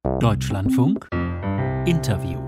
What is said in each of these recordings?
Deutschlandfunk Interview.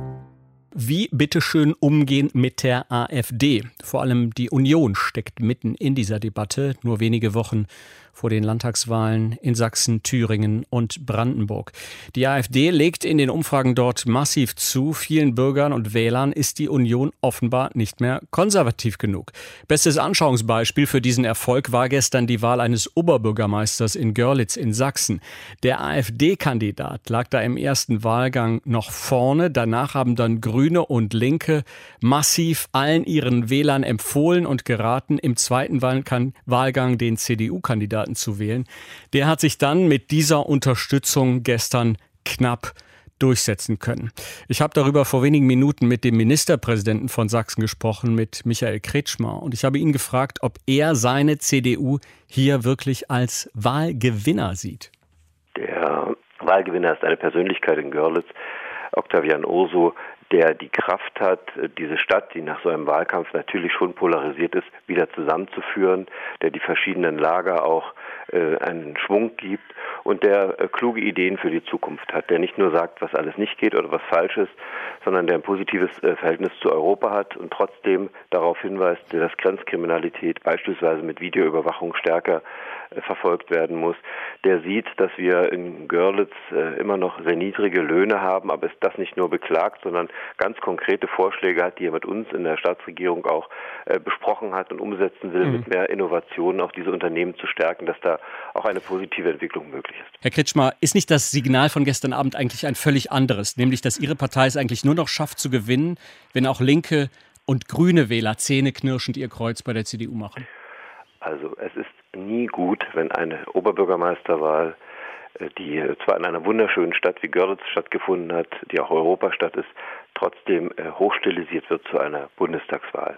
Wie bitteschön umgehen mit der AfD? Vor allem die Union steckt mitten in dieser Debatte, nur wenige Wochen vor den Landtagswahlen in Sachsen, Thüringen und Brandenburg. Die AfD legt in den Umfragen dort massiv zu. Vielen Bürgern und Wählern ist die Union offenbar nicht mehr konservativ genug. Bestes Anschauungsbeispiel für diesen Erfolg war gestern die Wahl eines Oberbürgermeisters in Görlitz in Sachsen. Der AfD-Kandidat lag da im ersten Wahlgang noch vorne. Danach haben dann Grüne und Linke massiv allen ihren Wählern empfohlen und geraten, im zweiten Wahlgang den CDU-Kandidaten zu wählen. Der hat sich dann mit dieser Unterstützung gestern knapp durchsetzen können. Ich habe darüber vor wenigen Minuten mit dem Ministerpräsidenten von Sachsen gesprochen, mit Michael Kretschmer. Und ich habe ihn gefragt, ob er seine CDU hier wirklich als Wahlgewinner sieht. Der Wahlgewinner ist eine Persönlichkeit in Görlitz, Octavian Urso, der die Kraft hat, diese Stadt, die nach so einem Wahlkampf natürlich schon polarisiert ist, wieder zusammenzuführen, der die verschiedenen Lager auch einen Schwung gibt und der kluge Ideen für die Zukunft hat, der nicht nur sagt, was alles nicht geht oder was falsch ist, sondern der ein positives Verhältnis zu Europa hat und trotzdem darauf hinweist, dass Grenzkriminalität beispielsweise mit Videoüberwachung stärker verfolgt werden muss. Der sieht, dass wir in Görlitz immer noch sehr niedrige Löhne haben, aber es das nicht nur beklagt, sondern ganz konkrete Vorschläge hat, die er mit uns in der Staatsregierung auch besprochen hat und umsetzen will, mit mehr Innovationen auch diese Unternehmen zu stärken, dass da auch eine positive Entwicklung möglich ist. Herr Kretschmer, ist nicht das Signal von gestern Abend eigentlich ein völlig anderes, nämlich dass Ihre Partei es eigentlich nur noch schafft zu gewinnen, wenn auch linke und grüne Wähler zähneknirschend ihr Kreuz bei der CDU machen? Also es ist nie gut, wenn eine Oberbürgermeisterwahl, die zwar in einer wunderschönen Stadt wie Görlitz stattgefunden hat, die auch Europastadt ist, trotzdem hochstilisiert wird zu einer Bundestagswahl.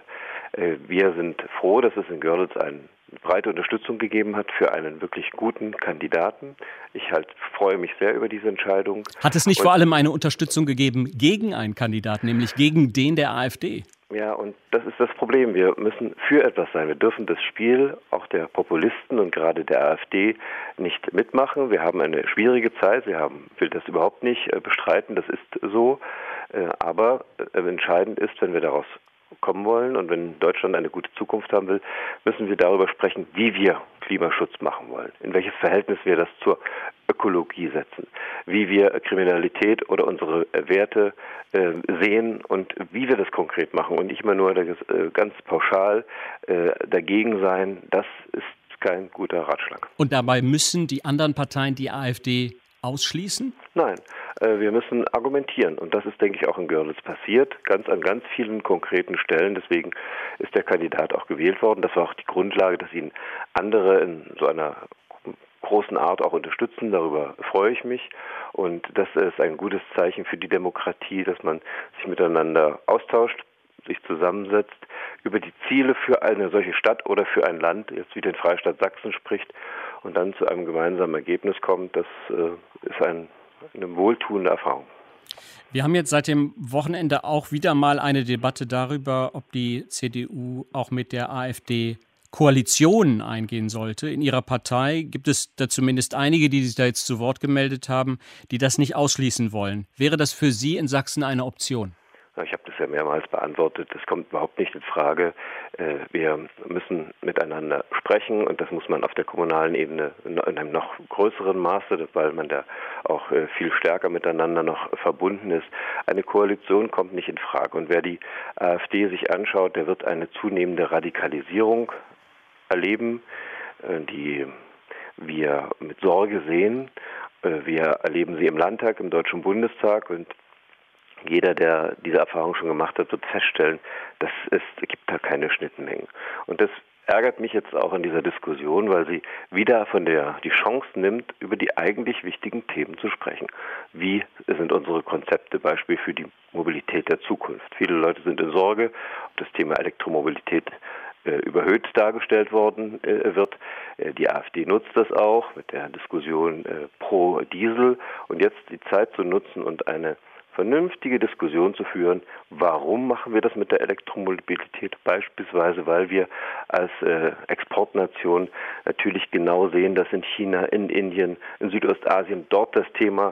Wir sind froh, dass es in Görlitz eine breite Unterstützung gegeben hat für einen wirklich guten Kandidaten. Ich freue mich sehr über diese Entscheidung. Hat es nicht vor allem eine Unterstützung gegeben gegen einen Kandidaten, nämlich gegen den der AfD? Ja, und das ist das Problem. Wir müssen für etwas sein. Wir dürfen das Spiel auch der Populisten und gerade der AfD nicht mitmachen. Wir haben eine schwierige Zeit. Will das überhaupt nicht bestreiten. Das ist so. Aber entscheidend ist, wenn wir daraus kommen wollen und wenn Deutschland eine gute Zukunft haben will, müssen wir darüber sprechen, wie wir Klimaschutz machen wollen, in welches Verhältnis wir das zur Ökologie setzen, wie wir Kriminalität oder unsere Werte sehen und wie wir das konkret machen und nicht immer nur ganz pauschal dagegen sein. Das ist kein guter Ratschlag. Und dabei müssen die anderen Parteien die AfD ausschließen? Nein, wir müssen argumentieren und das ist, denke ich, auch in Görlitz passiert, an ganz vielen konkreten Stellen. Deswegen ist der Kandidat auch gewählt worden. Das war auch die Grundlage, dass ihn andere in so einer großen Art auch unterstützen. Darüber freue ich mich und das ist ein gutes Zeichen für die Demokratie, dass man sich miteinander austauscht, sich zusammensetzt, über die Ziele für eine solche Stadt oder für ein Land, jetzt wie den Freistaat Sachsen spricht und dann zu einem gemeinsamen Ergebnis kommt. Das ist eine wohltuende Erfahrung. Wir haben jetzt seit dem Wochenende auch wieder mal eine Debatte darüber, ob die CDU auch mit der AfD Koalitionen eingehen sollte. In Ihrer Partei gibt es da zumindest einige, die sich da jetzt zu Wort gemeldet haben, die das nicht ausschließen wollen. Wäre das für Sie in Sachsen eine Option? Ich habe das ja mehrmals beantwortet. Das kommt überhaupt nicht in Frage. Wir müssen miteinander sprechen und das muss man auf der kommunalen Ebene in einem noch größeren Maße, weil man da auch viel stärker miteinander noch verbunden ist. Eine Koalition kommt nicht in Frage. Und wer die AfD sich anschaut, der wird eine zunehmende Radikalisierung erleben, die wir mit Sorge sehen. Wir erleben sie im Landtag, im Deutschen Bundestag und jeder, der diese Erfahrung schon gemacht hat, wird feststellen, es gibt da keine Schnittmengen. Und das ärgert mich jetzt auch in dieser Diskussion, weil sie wieder die Chance nimmt, über die eigentlich wichtigen Themen zu sprechen. Wie sind unsere Konzepte, Beispiel für die Mobilität der Zukunft? Viele Leute sind in Sorge, ob das Thema Elektromobilität überhöht dargestellt worden wird. Die AfD nutzt das auch mit der Diskussion pro Diesel. Und jetzt die Zeit zu nutzen und eine vernünftige Diskussion zu führen, warum machen wir das mit der Elektromobilität? Beispielsweise, weil wir als Exportnation natürlich genau sehen, dass in China, in Indien, in Südostasien dort das Thema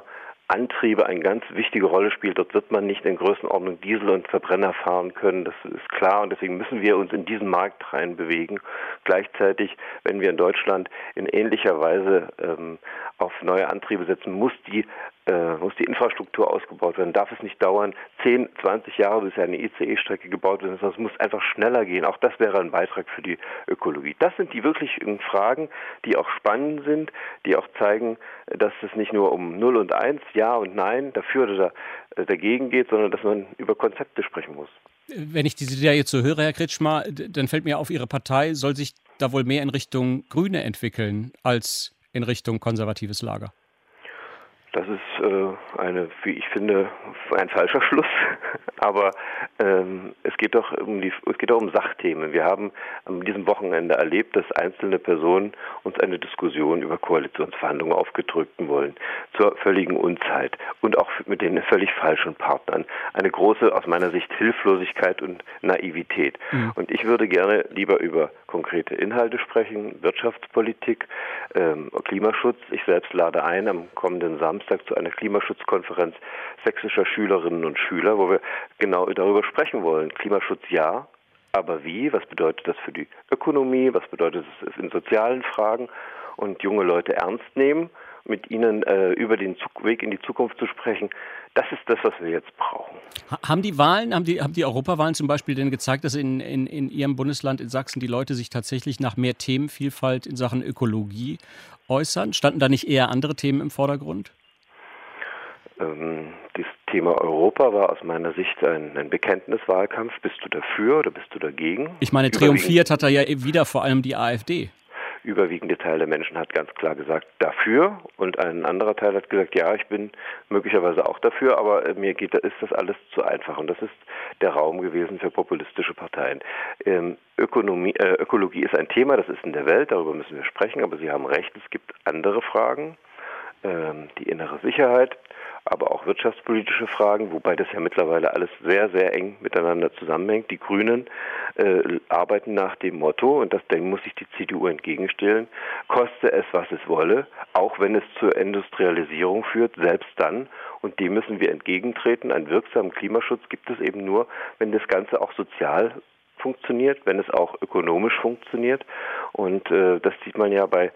Antriebe eine ganz wichtige Rolle spielt. Dort wird man nicht in Größenordnung Diesel und Verbrenner fahren können. Das ist klar und deswegen müssen wir uns in diesen Markt reinbewegen. Gleichzeitig, wenn wir in Deutschland in ähnlicher Weise auf neue Antriebe setzen, muss die Infrastruktur ausgebaut werden. Darf es nicht dauern, 10, 20 Jahre, bis eine ICE-Strecke gebaut wird, sondern es muss einfach schneller gehen. Auch das wäre ein Beitrag für die Ökologie. Das sind die wirklichen Fragen, die auch spannend sind, die auch zeigen, dass es nicht nur um 0 und 1, Ja und Nein, dafür oder dagegen geht, sondern dass man über Konzepte sprechen muss. Wenn ich diese Idee jetzt so höre, Herr Kretschmer, dann fällt mir auf, Ihre Partei soll sich da wohl mehr in Richtung Grüne entwickeln als in Richtung konservatives Lager. Das ist wie ich finde, ein falscher Schluss. Aber es geht doch um Sachthemen. Wir haben an diesem Wochenende erlebt, dass einzelne Personen uns eine Diskussion über Koalitionsverhandlungen aufgedrückt wollen, zur völligen Unzeit und auch mit den völlig falschen Partnern. Eine große, aus meiner Sicht, Hilflosigkeit und Naivität. Mhm. Und ich würde gerne lieber über konkrete Inhalte sprechen, Wirtschaftspolitik, Klimaschutz. Ich selbst lade ein am kommenden Samstag zu einer Klimaschutzkonferenz sächsischer Schülerinnen und Schüler, wo wir genau darüber sprechen wollen. Klimaschutz ja, aber wie? Was bedeutet das für die Ökonomie? Was bedeutet es in sozialen Fragen? Und junge Leute ernst nehmen, mit ihnen über den Weg in die Zukunft zu sprechen. Das ist das, was wir jetzt brauchen. Haben die Europawahlen zum Beispiel denn gezeigt, dass in Ihrem Bundesland, in Sachsen, die Leute sich tatsächlich nach mehr Themenvielfalt in Sachen Ökologie äußern? Standen da nicht eher andere Themen im Vordergrund? Das Thema Europa war aus meiner Sicht ein Bekenntniswahlkampf. Bist du dafür oder bist du dagegen? Ich meine, triumphiert hat da ja wieder vor allem die AfD. Überwiegende Teil der Menschen hat ganz klar gesagt, dafür. Und ein anderer Teil hat gesagt, ja, ich bin möglicherweise auch dafür, aber ist das alles zu einfach. Und das ist der Raum gewesen für populistische Parteien. Ökologie ist ein Thema, das ist in der Welt, darüber müssen wir sprechen, aber Sie haben recht, es gibt andere Fragen. Die innere Sicherheit, aber auch wirtschaftspolitische Fragen, wobei das ja mittlerweile alles sehr, sehr eng miteinander zusammenhängt. Die Grünen arbeiten nach dem Motto, und dem muss sich die CDU entgegenstellen, koste es, was es wolle, auch wenn es zur Industrialisierung führt, selbst dann, und dem müssen wir entgegentreten. Einen wirksamen Klimaschutz gibt es eben nur, wenn das Ganze auch sozial funktioniert, wenn es auch ökonomisch funktioniert. Und das sieht man ja bei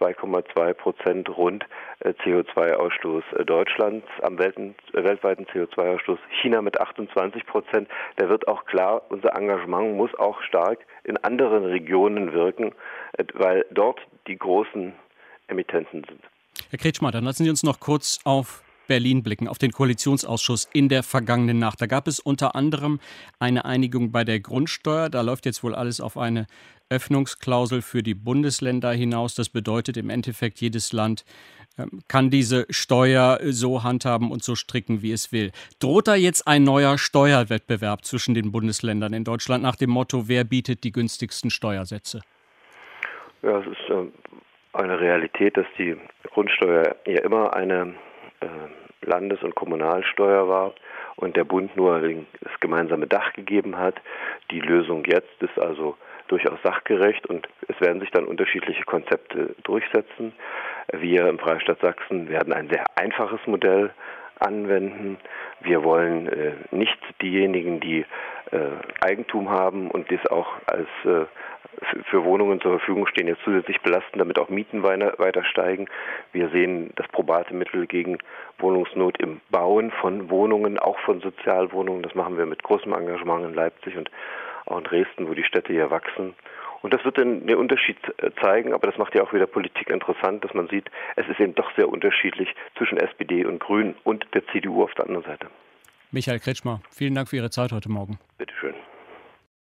2,2% rund CO2-Ausstoß Deutschlands am weltweiten CO2-Ausstoß, China mit 28%. Da wird auch klar, unser Engagement muss auch stark in anderen Regionen wirken, weil dort die großen Emittenten sind. Herr Kretschmer, dann lassen Sie uns noch kurz auf Berlin blicken, auf den Koalitionsausschuss in der vergangenen Nacht. Da gab es unter anderem eine Einigung bei der Grundsteuer. Da läuft jetzt wohl alles auf eine Öffnungsklausel für die Bundesländer hinaus. Das bedeutet im Endeffekt, jedes Land kann diese Steuer so handhaben und so stricken, wie es will. Droht da jetzt ein neuer Steuerwettbewerb zwischen den Bundesländern in Deutschland nach dem Motto, wer bietet die günstigsten Steuersätze? Ja, es ist eine Realität, dass die Grundsteuer ja immer eine Landes- und Kommunalsteuer war und der Bund nur das gemeinsame Dach gegeben hat. Die Lösung jetzt ist also durchaus sachgerecht und es werden sich dann unterschiedliche Konzepte durchsetzen. Wir im Freistaat Sachsen werden ein sehr einfaches Modell anwenden. Wir wollen nicht diejenigen, die Eigentum haben und das auch als für Wohnungen zur Verfügung stehen, jetzt zusätzlich belasten, damit auch Mieten weiter steigen. Wir sehen das probate Mittel gegen Wohnungsnot im Bauen von Wohnungen, auch von Sozialwohnungen. Das machen wir mit großem Engagement in Leipzig und auch in Dresden, wo die Städte hier wachsen. Und das wird den Unterschied zeigen, aber das macht ja auch wieder Politik interessant, dass man sieht, es ist eben doch sehr unterschiedlich zwischen SPD und Grünen und der CDU auf der anderen Seite. Michael Kretschmer, vielen Dank für Ihre Zeit heute Morgen. Bitte schön.